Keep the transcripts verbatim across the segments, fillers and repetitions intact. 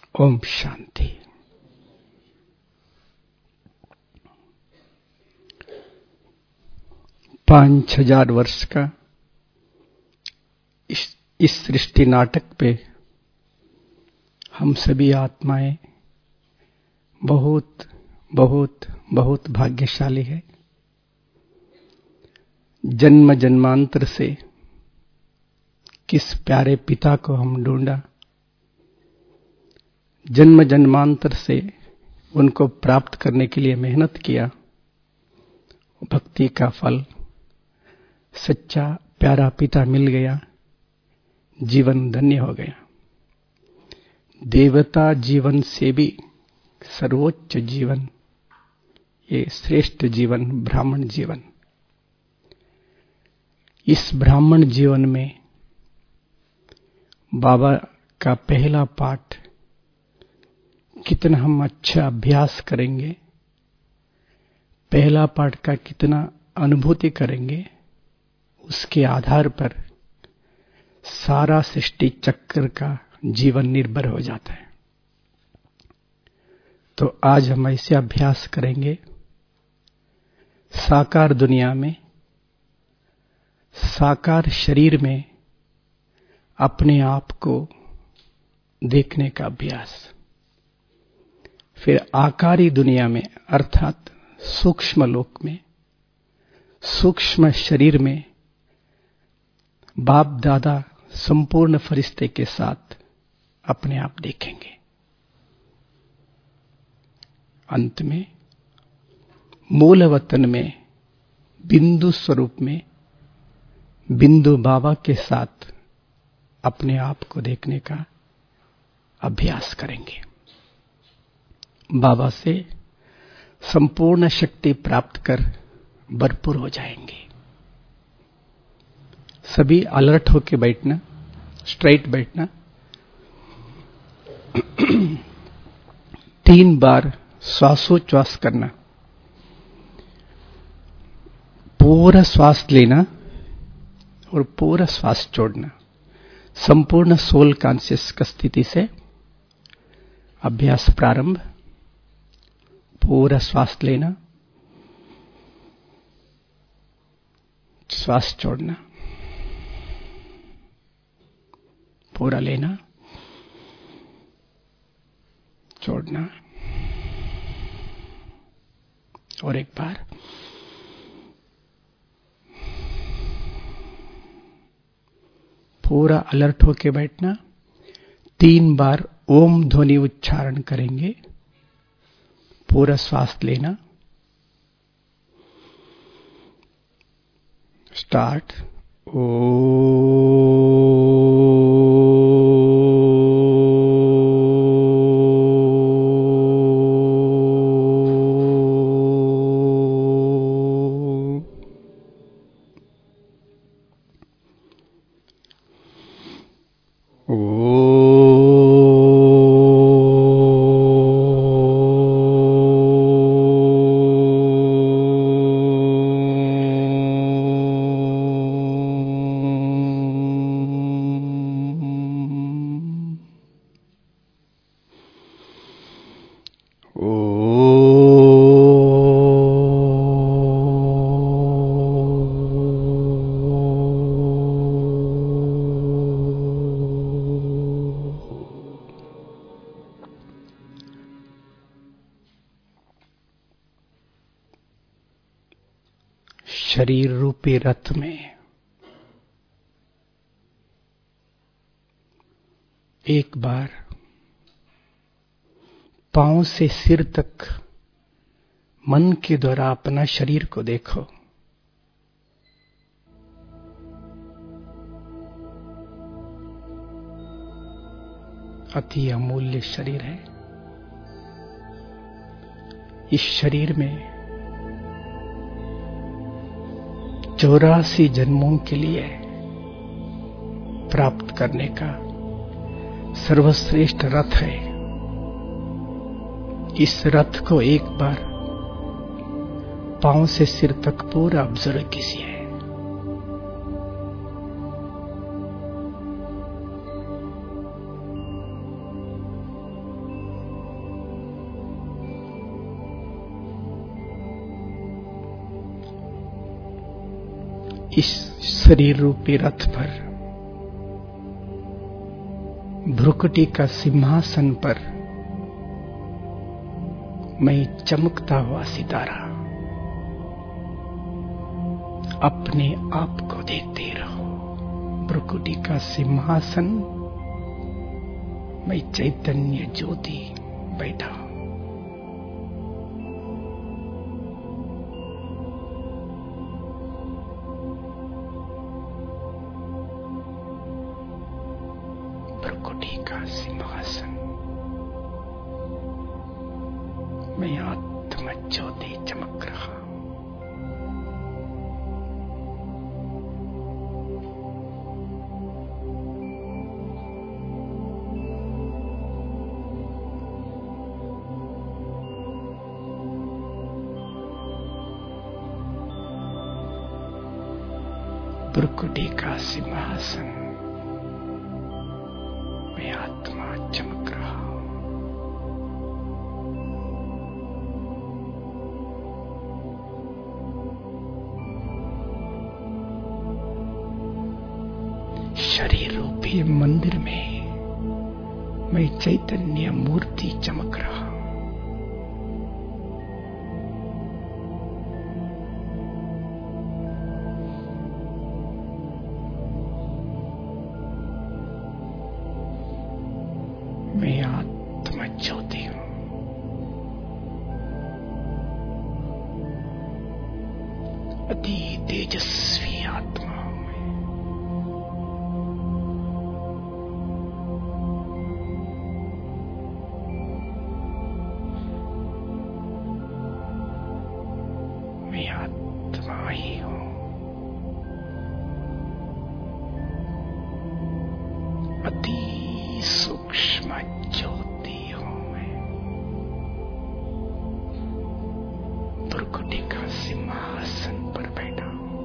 ओम शांति। पांच हजार वर्ष का इस, इस सृष्टि नाटक पे हम सभी आत्माएं बहुत बहुत बहुत भाग्यशाली है। जन्म जन्मांतर से किस प्यारे पिता को हम ढूंढा, जन्म जन्मांतर से उनको प्राप्त करने के लिए मेहनत किया। भक्ति का फल सच्चा प्यारा पिता मिल गया, जीवन धन्य हो गया। देवता जीवन से भी सर्वोच्च जीवन, ये श्रेष्ठ जीवन ब्राह्मण जीवन। इस ब्राह्मण जीवन में बाबा का पहला पाठ कितना हम अच्छा अभ्यास करेंगे, पहला पाठ का कितना अनुभूति करेंगे, उसके आधार पर सारा सृष्टि चक्र का जीवन निर्भर हो जाता है। तो आज हम ऐसे अभ्यास करेंगे साकार दुनिया में, साकार शरीर में अपने आप को देखने का अभ्यास। फिर आकारी दुनिया में अर्थात सूक्ष्म लोक में, सूक्ष्म शरीर में बाप दादा संपूर्ण फरिश्ते के साथ अपने आप देखेंगे। अंत में मूल वतन में बिंदु स्वरूप में बिंदु बाबा के साथ अपने आप को देखने का अभ्यास करेंगे। बाबा से संपूर्ण शक्ति प्राप्त कर भरपूर हो जाएंगे। सभी अलर्ट होकर बैठना, स्ट्राइट बैठना। तीन बार श्वासोच्छ्वास करना, पूरा श्वास लेना और पूरा श्वास छोड़ना। संपूर्ण सोल कॉन्शियस का स्थिति से अभ्यास प्रारंभ। पूरा श्वास लेना, श्वास छोड़ना, पूरा लेना, छोड़ना। और एक बार पूरा अलर्ट होके बैठना। तीन बार ओम ध्वनि उच्चारण करेंगे। पूरा श्वास लेना, स्टार्ट। ओ शरीर रूपी रथ में एक बार पांव से सिर तक मन के द्वारा अपना शरीर को देखो। अति अमूल्य शरीर है। इस शरीर में चौरासी जन्मों के लिए प्राप्त करने का सर्वश्रेष्ठ रथ है। इस रथ को एक बार पांव से सिर तक पूरा ऑब्जर्व कीजिए। इस शरीर रूपी रथ पर, भ्रुकुटी का सिंहासन पर मैं चमकता हुआ सितारा अपने आप को देखते रहो। भ्रुकुटी का सिंहासन, मैं चैतन्य ज्योति बैठा। भ्रुकुटी का सिंहासन, मैं आत्म ज्योति चमक रहा। भ्रुकुटी का सिंहासन, मैं आत्मा चमक रहा हूं। शरीर रूपी मंदिर में मैं चैतन्य मूर्ति चमक रहा हूं। मैं आत्मा ज्योति हूं। अति तेजस्वी आत्मा हूं मैं। मैं आत्मा ही हूं। अति सूक्ष्म ज्योति हूं मैं। भ्रुकुटी का सिंहासन पर बैठा हूं।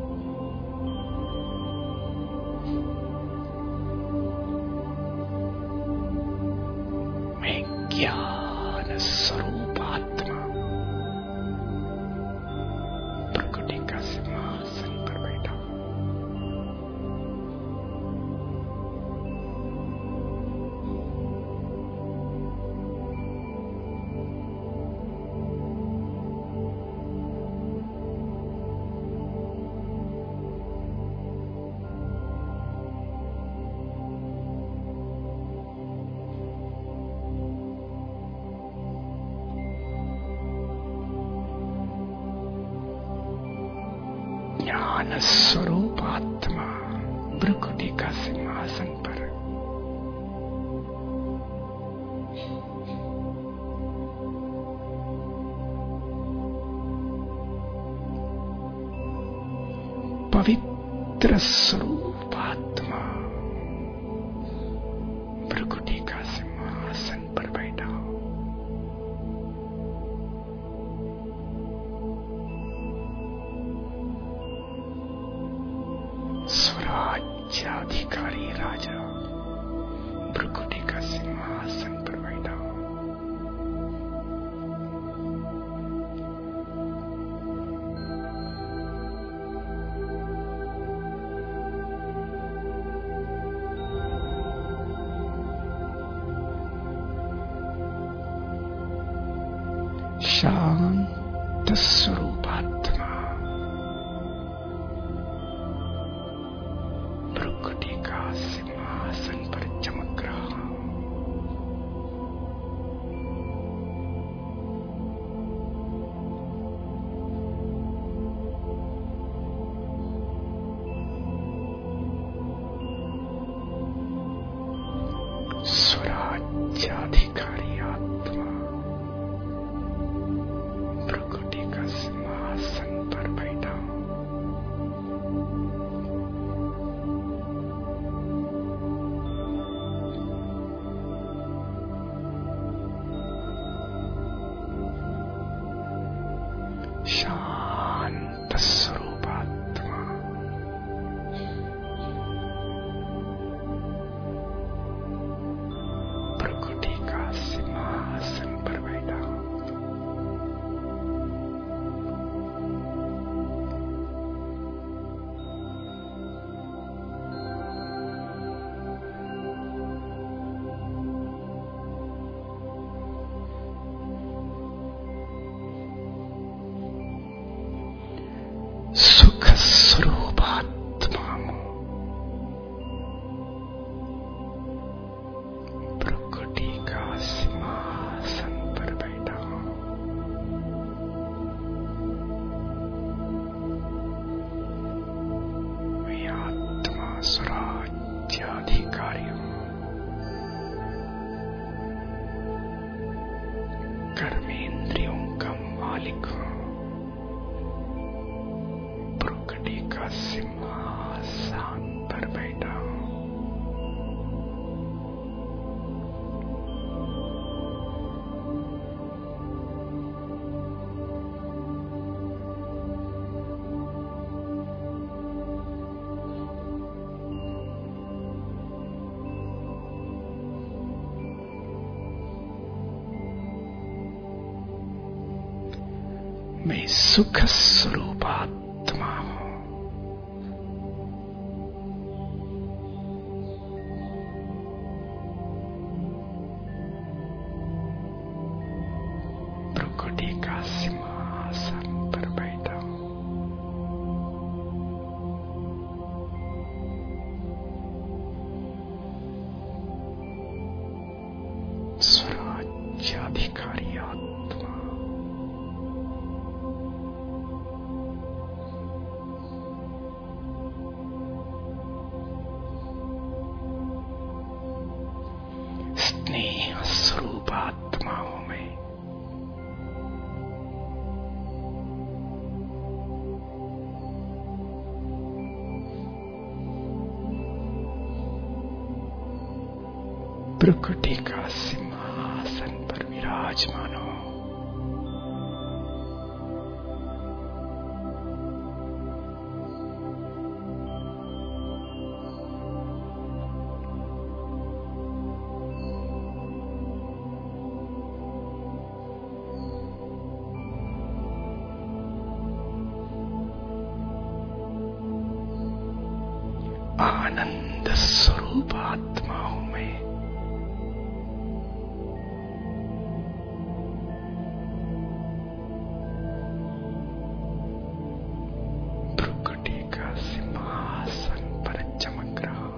मैं ज्ञान स्वरूप आत्मा, भ्रुकुटी का सिंहासन पर बैठा हूं। ज्ञान स्वरूप आत्मा, भ्रुकुटी का सिंहासन पर। पवित्र स्वरूप आत्मा, भ्रुकुटी का सिंहासन पर बैठा हूं। स्वराज्याधिकारी राजा, भ्रुकुटी का सिंहासन पर बैठा हूं। शांत स्वरूप आत्मा, भ्रुकुटी का सिंहासन पर चमक रहा हूं। स्वराज्याधिकारी आत्मा, भ्रुकुटी का सिंहासन पर बैठा हूं। शांत स्वरूप आत्मा, भ्रुकुटी का कर्मेंद्रियों का मालिक हूं, प्रकृति का सिंहासन पर बैठा हूं। मैं सुख स्वरूप आत्मा हूं। प्रकृति का सिंहासन पर बैठा हूं। स्वराज्याधिकारी आत्मा, स्नेह स्वरूप आत्मा हूं मैं। प्रकृति का सिंहासन पर विराजमान हूं। आनंद स्वरूप आत्मा हूं मैं। प्रकृति का सिंहासन पर चमक रहा हूं।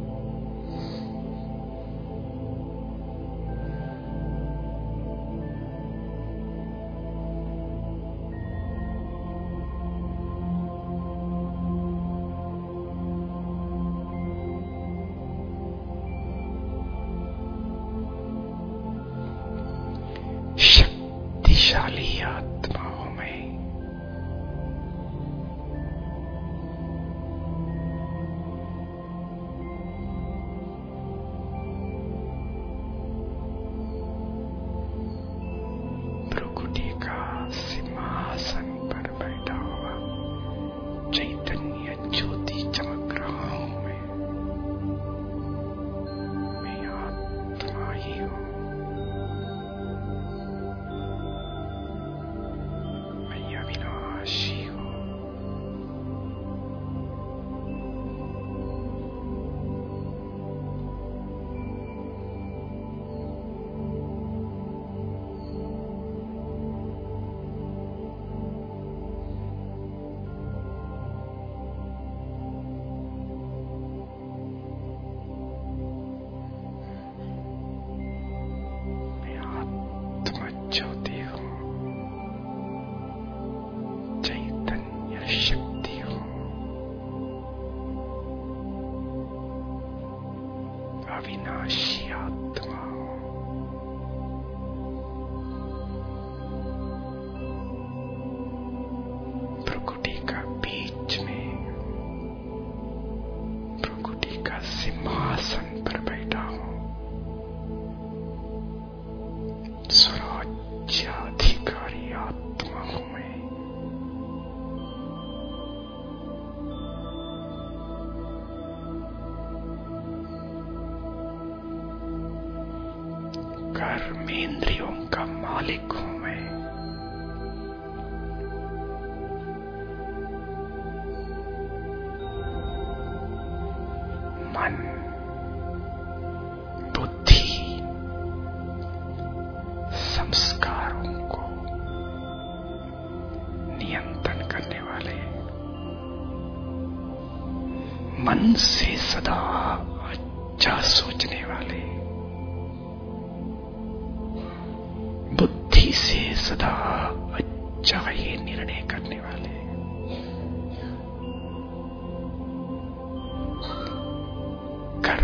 शक्तिशाली आत्मा हूं मैं। प्रकृति का सिंहासन पर बैठा हुआ चैतन्य ज्योति चमक रहा हूं मैं। मैं आत्मा ही हूं। अविनाशी हूं। मैं आत्मा ज्योति हूं। शक्ति हो, अविनाशी आत्मा हो। प्रकृति का बीच में, प्रकृति का सिंहासन पर बैठा हूं। स्वराज्याधिकारी आत्मा हूं मैं। कर्मेंद्रियों का मालिक हूं मैं। मन, बुद्धि, संस्कारों को नियंत्रण करने वाले, मन से सदा अच्छा सोचने वाले, बुद्धि से सदा अच्छा ही निर्णय करने वाले,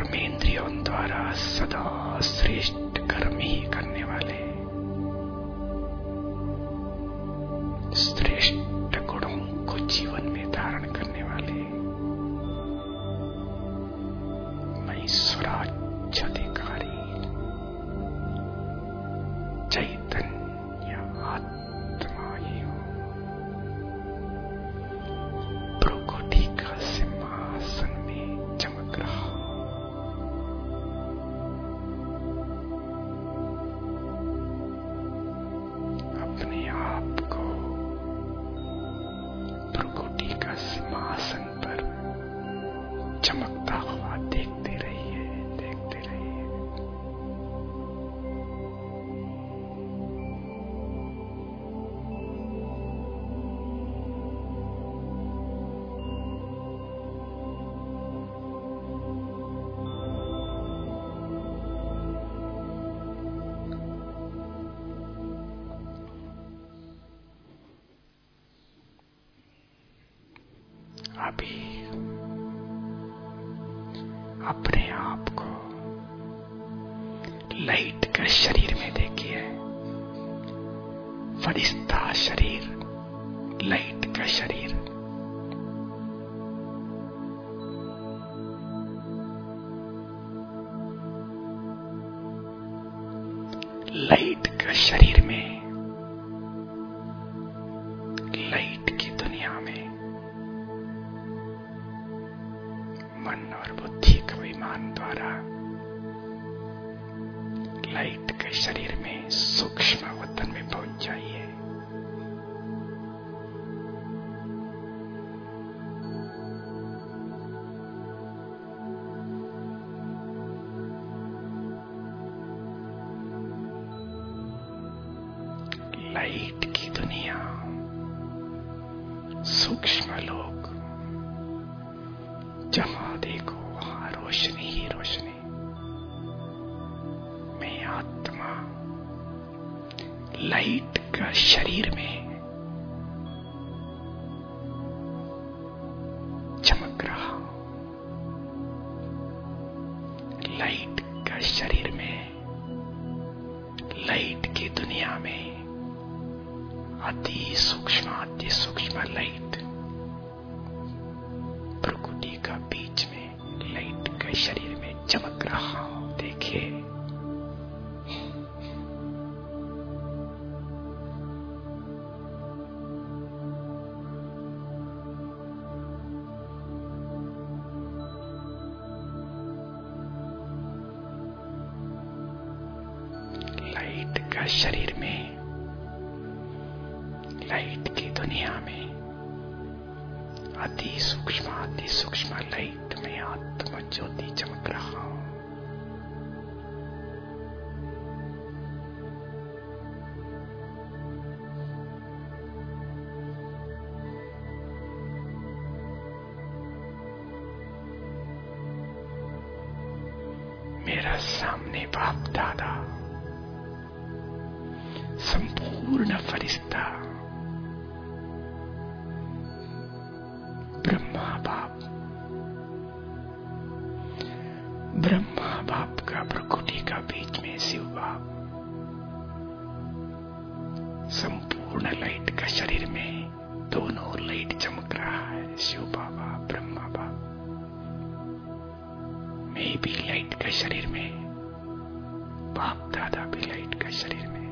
कर्मेंद्रियों द्वारा सदा श्रेष्ठ कर्म ही करने वाले, चैतन्य आत्मा ही हूं। प्रकृति का सिंहासन में चमक रहा हूं। अपने आप को प्रकृति का सिंहासन पर चमकता हुआ देखते रहिए, देखते रहिए। अभी अपने आप को लाइट का शरीर में देखिए। फरिश्ता शरीर, लाइट का शरीर। लाइट का शरीर में, लाइट की दुनिया में मन और बुद्धि के अभिमान द्वारा लाइट के शरीर में सूक्ष्म वतन में पहुंच जाइए। लाइट की दुनिया, सूक्ष्म लोक, जहां देखो वहां रोशनी ही रोशनी। मैं आत्मा लाइट का शरीर में चमक रहा हूं। लाइट का शरीर में, लाइट की दुनिया में अति सूक्ष्म, अति सूक्ष्म लाइट प्रकृति का बीच में लाइट के शरीर में चमक रहा हूं। देखिए, लाइट का शरीर में, लाइट की दुनिया में अति सूक्ष्म, अति सूक्ष्म लाइट में आत्मा ज्योति चमक रहा हूं। मेरा सामने बाप दादा, संपूर्ण फरिश्ता, ब्रह्मा बाप, ब्रह्मा बाप का प्रकृति का बीच में शिव बाप, संपूर्ण लाइट का शरीर में दोनों लाइट चमक रहा है। शिव बाबा, ब्रह्मा बाप। मैं भी लाइट का शरीर में, बाप दादा भी लाइट का शरीर में।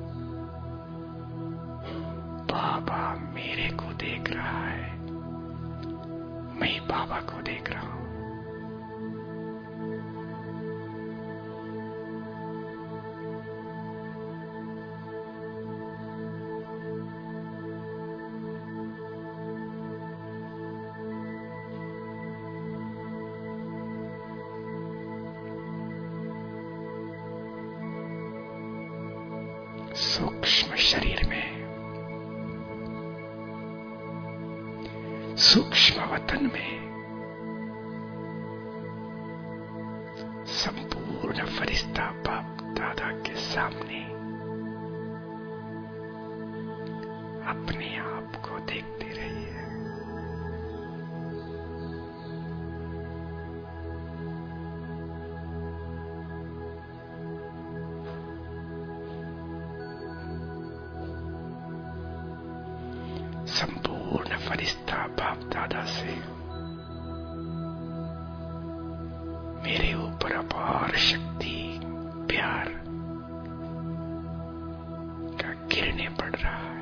बाबा मेरे को देख रहा है, मैं बाबा को देख रहा हूं। सूक्ष्म शरीर में, सूक्ष्म वतन में संपूर्ण फरिश्ता बाप दादा के सामने अपने आप को देखते रहिए। संपूर्ण फरिश्ता बाप दादा से मेरे ऊपर अपार शक्ति, प्यार, होने पड़ रहा है।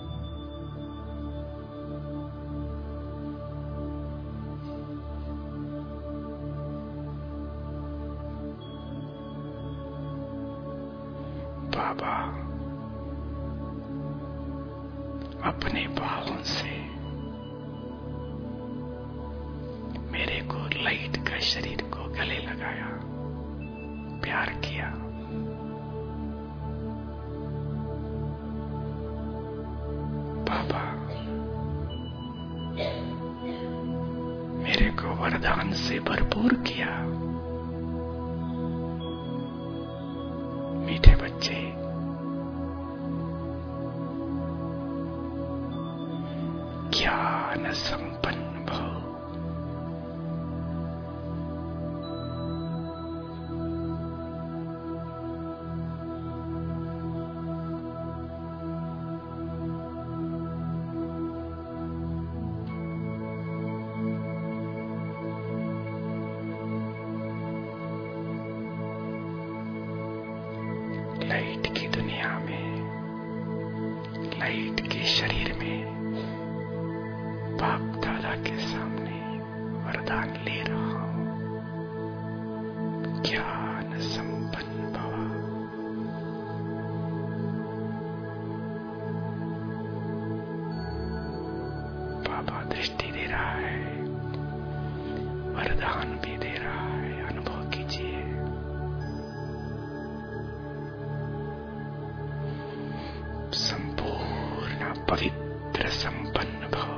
बाबा अपने भावों से मेरे को लाइट का शरीर को गले लगाया, प्यार किया। बाबा मेरे को वरदान से भरपूर किया। मीठे बच्चे, ज्ञान संपन्न भव। लाइट की दुनिया में, लाइट के शरीर में बाप दादा के सामने वरदान ले रहा हूं। ज्ञान संपन्न भव। बाबा दृष्टि दे रहा है, वरदान भी दे रहा है। अनुभव कीजिए। संपूर्ण पवित्र संपन्न भव।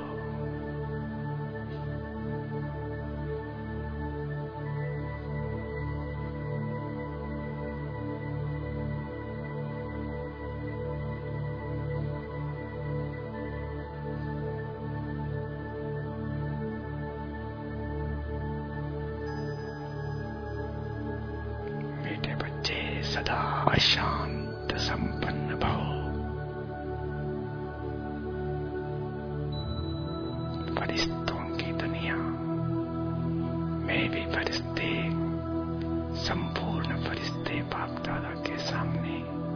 बेटे बच्चे सदा शांत संपन्न भव। फरिश्तों की दुनिया में भी फरिश्ते, संपूर्ण फरिश्ते बाप दादा के सामने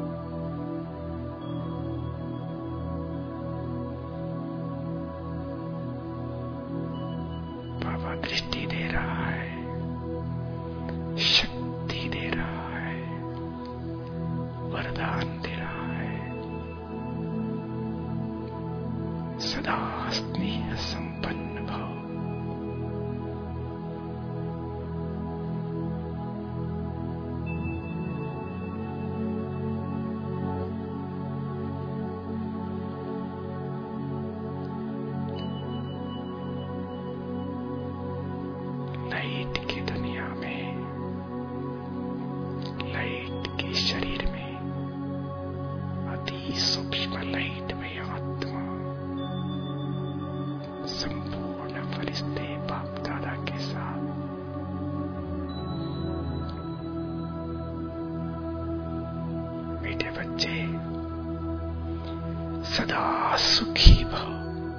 बाबा दृष्टि दे रहा है, शक्ति दे रहा है, वरदान दे रहा है। सदा स्नेह संपन्न भव। लाइट की दुनिया में, लाइट के शरीर में, अति सूक्ष्म लाइट में आत्मा, संपूर्ण फरिश्ते बाप दादा के साथ मीठे बच्चे सदा सुखी भव।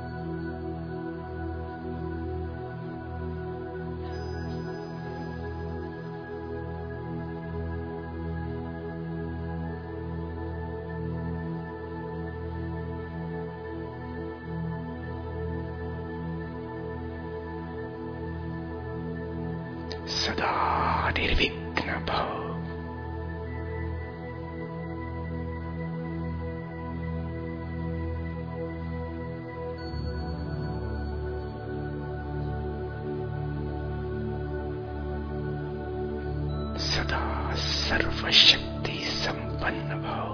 सदा निर्विघ्न भव। सदा सर्वशक्ति संपन्न भव।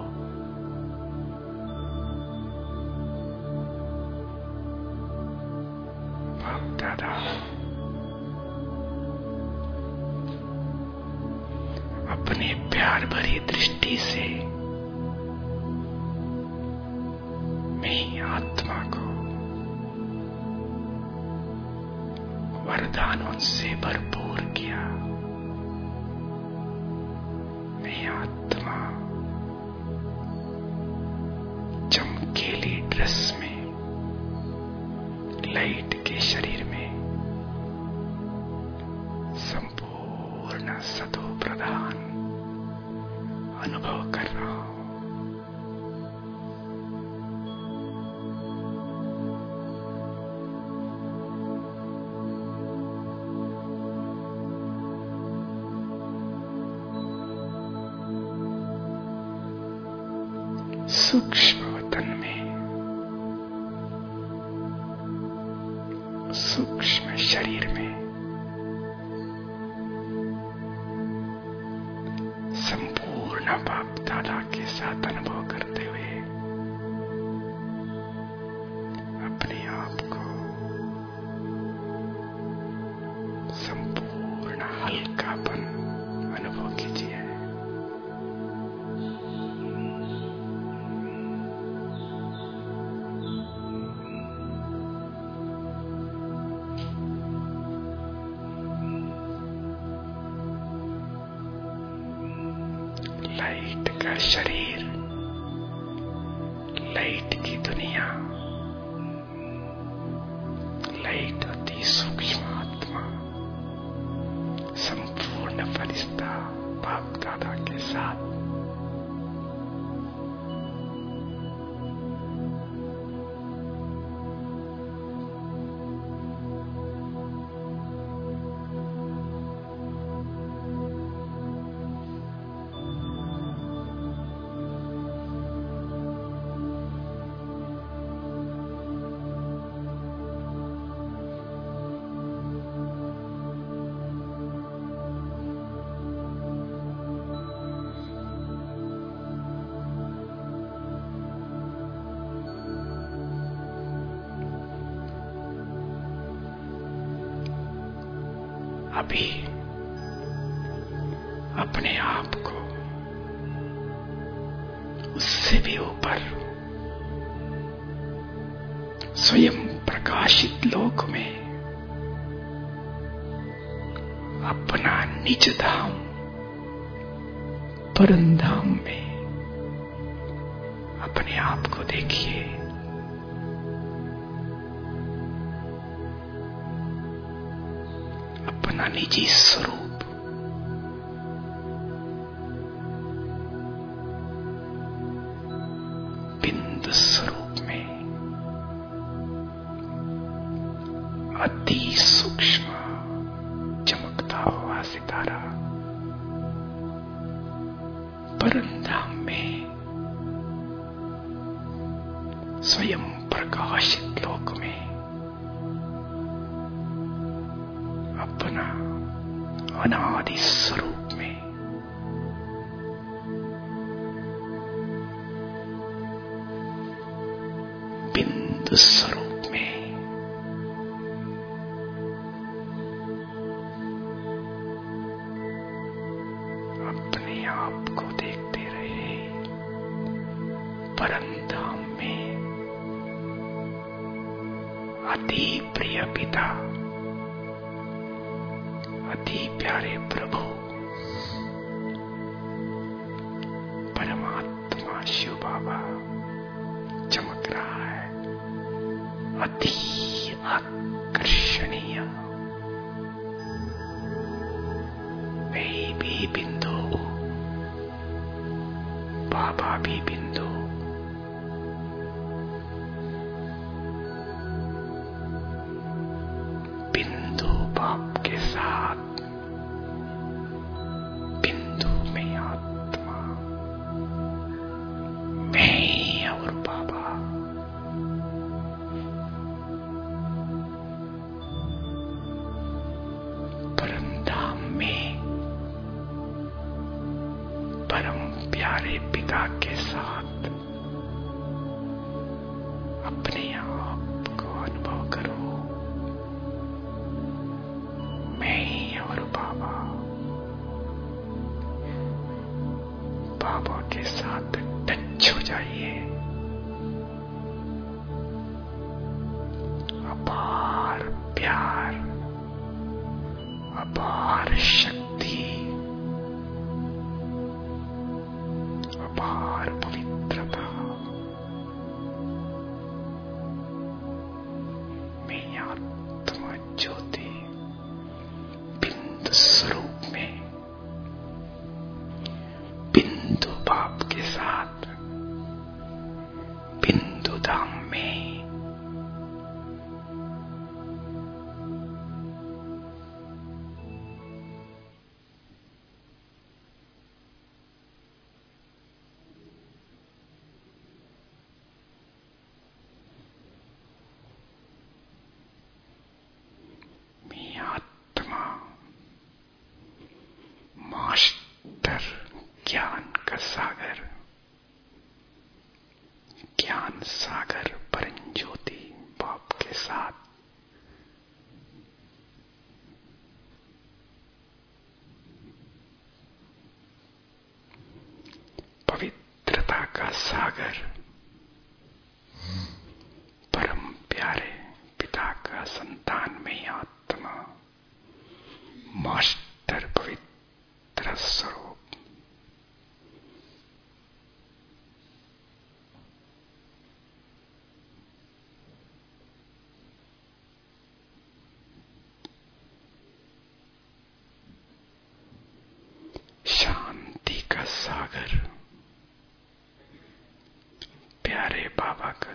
बाप दादा अपने प्यार भरी दृष्टि से मैं आत्मा को वरदानों से भरपूर किया। मैं आत्मा चमकीली ड्रेस में, लाइट के शरीर में संपूर्ण सतो प्रधान अनुभव कर रहा हूं। सूक्ष्म वतन में, सूक्ष्म शरीर में संपूर्ण बाप दादा के साथ अनुभव करते हुए अपने आप को संपूर्ण हल्कापन अनुभव कीजिए। लाइट का शरीर, लाइट की दुनिया, लाइट अति सूक्ष्म आत्मा, संपूर्ण फरिश्ता बाप दादा के साथ अभी अपने आप को उससे भी ऊपर स्वयं प्रकाशित लोक में अपना निज धाम परम धाम में अपने आप को देखिए। अपना निजी स्वरूप बिंदु स्वरूप में अति सूक्ष्म चमकता हुआ सितारा परमधाम में स्वयं प्रकाशित लोक में अपना अनादि स्वरूप में बिंदु स्वरूप में अपने आप को देखते रहे। परमधाम में अति प्रिय पिता, अति प्यारे प्रभु परमात्मा शिव बाबा चमक रहा है। अति आकर्षणीय मैं भी बिंदु, बाबा भी बिंदु, बिंदु बाप के साथ, बिंदु में आत्मा, मैं और बाबा। परमधाम में परम प्यारे पिता के साथ अपने आप को अनुभव करो। मैं और बाबा, बाबा के साथ टच हो जाइए। अपार प्यार, अपार शक्ति, अपार पवित्रता में आत्मा ज्योति बिंदु स्वरूप में बिंदु बाप के साथ ज्ञान सागर परम ज्योति बाप के साथ पवित्रता का सागर परम प्यारे पिता का संतान में आत्मा मास्टर पवित्र स्वरूप शांति का सागर प्यारे बाबा का